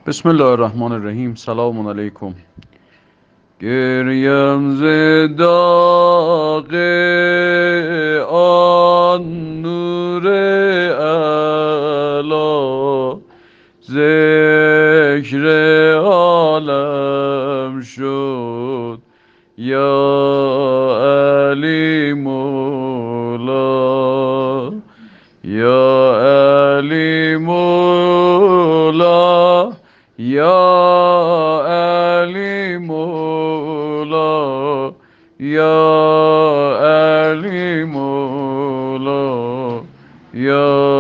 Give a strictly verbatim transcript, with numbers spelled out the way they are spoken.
بسم الله الرحمن الرحیم. سلام علیکم. گریم ز داغ آن نور اعلی، ذکر عالم شد یا علی مولا، یا علی مولا، یا علی مولا، یا علی مولا، یا